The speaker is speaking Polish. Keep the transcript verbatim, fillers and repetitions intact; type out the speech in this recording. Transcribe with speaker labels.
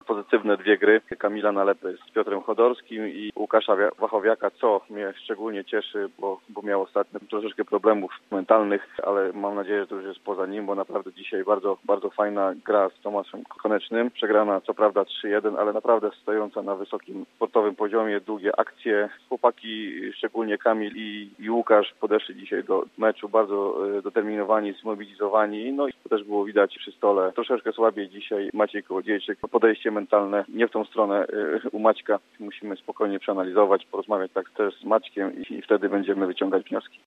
Speaker 1: pozytywne dwie gry Kamila Nalepy z Piotrem Chodorskim i Łukasza Wachowiaka, co mnie szczególnie cieszy, bo, bo miał ostatnio troszeczkę problemów mentalnych, ale mam nadzieję, że to już jest poza nim, bo naprawdę dzisiaj bardzo, bardzo fajna gra z Tomaszem Konecznym. Przegrana co prawda trzy jeden, ale naprawdę stojąca na wysokim sportowym poziomie, długie akcje. Chłopaki, szczególnie Kamil i, i Łukasz, podeszli dzisiaj do meczu bardzo e, determinowani, zmobilizowani. No i to też było widać przy stole. Troszeczkę słabiej dzisiaj Maciej Kołodziejczyk. Podejście mentalne nie w tą stronę e, u Maćka. Musimy spokojnie przeanalizować, porozmawiać tak też z Maćkiem i, i wtedy będziemy wyciągać wnioski.